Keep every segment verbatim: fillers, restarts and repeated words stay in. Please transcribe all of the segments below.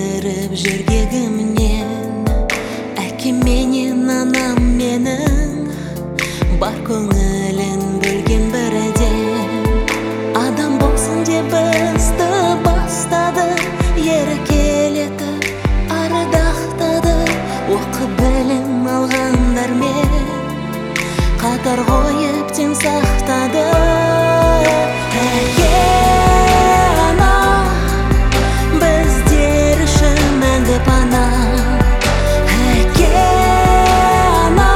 айырып жүргегімнен, әкем менен анам менің бар көңілін бөлген бірден. Адам болсын деп бізді бастады, еркелетіп ардақтады. Оқып білім алғандармен қатар қойып тең сақтады. Әке ана біздер үшін мәңгі пана. Әке ана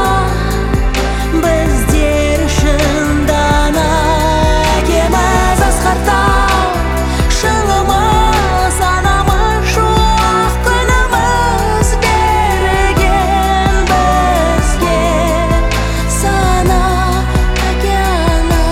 біздер үшін дана. Әкеміз асқақтау шыңымыз, анамыз шуақ күніміз берген бізге сана. Әке ана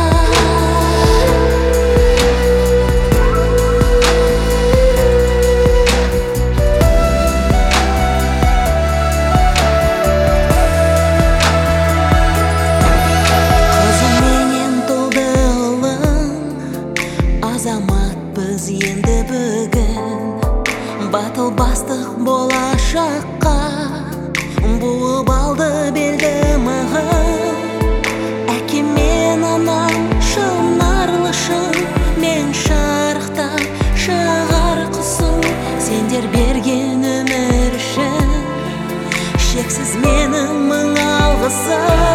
қызым менен толды ұлың, азаматпыз енді бүгін. Батыл бастық болашаққа буып алды белді мығын. Әкем мен анам шынарлы шын, мен шарықтап шығар құсым. Сендер берген өмір үшін шексіз менің мың алғысым.